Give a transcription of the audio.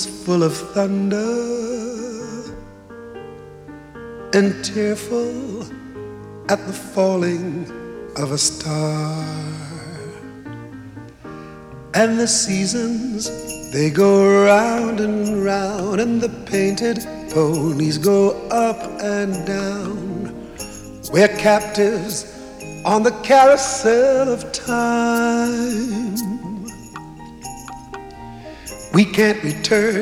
full of thunder and tearful at the falling of a star. And the seasons, they go round and round, and the painted ponies go up and down. We're captives on the carousel of time. We can't return